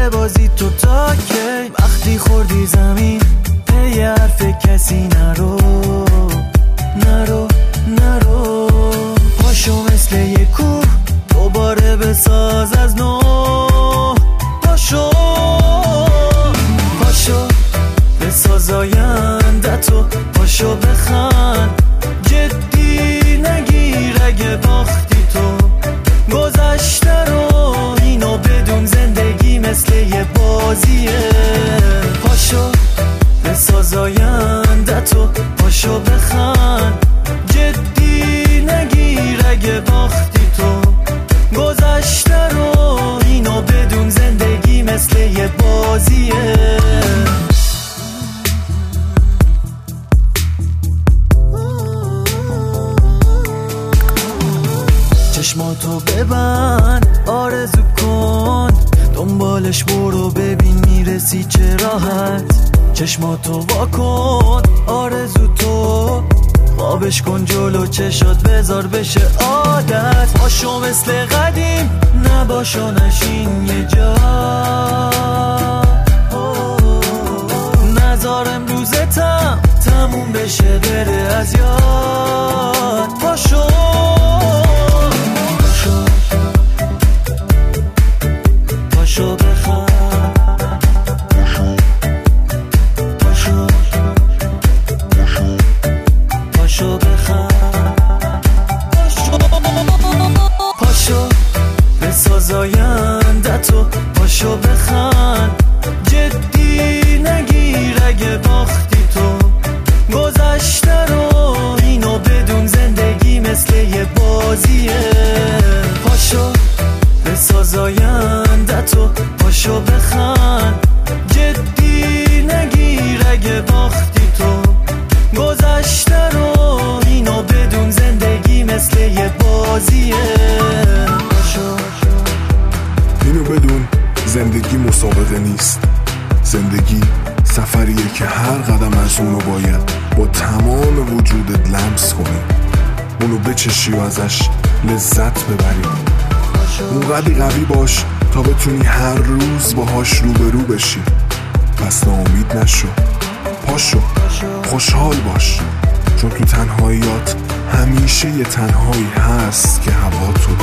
ببازی تو تا کی؟ وقتی خوردی زمین پی حرف کسی نرو نرو نرو. پاشو مثل یه کوه دوباره بساز از نو. پاشو پاشو بساز آینده‌تو. پاشو بخند جدی نگیر اگه باختی تو. گذشته رو اینو بدون زندگی مثل یه بازیه. پاشو بساز آینده‌تو. پاشو بخند جدی نگیر اگه باختی تو. گذشته رو اینو بدون زندگی مثل یه بازیه. چشماتو ببند آرزو کن، دنبالش برو ببین میرسی چه راحت. چشماتو واکن آرزو تو، خوابش کن جلو چشات بذار بشه عادت. پاشو مثل قدیم نباشو نشین یه جا. نذار امروزتم تموم بشه بره از یاد. پاشو پاشو بخواب. پاشو پاشو بخواب. پاشو بساز آینده‌تو. پاشو بخند جدی نگیر اگه باختی تو. گذشته رو اینو بدون زندگی مثل یه بازیه. پاشو بساز آینده‌تو. پاشو بخند جدی نگیر اگه باختی تو. گذشته رو اینو بدون زندگی مثل یه بازیه. پاشو اینو بدون زندگی مسابقه نیست. زندگی سفریه که هر قدم از اونو باید با تمام وجودت لمس کنی، اونو بچشی و ازش لذت ببری. اونقدی قوی باش تا بتونی هر روز باهاش روبرو بشی. پس ناامید نشو. پاشو خوشحال باش، چون تو تنهاییات همیشه یه تنهایی هست که هوا تو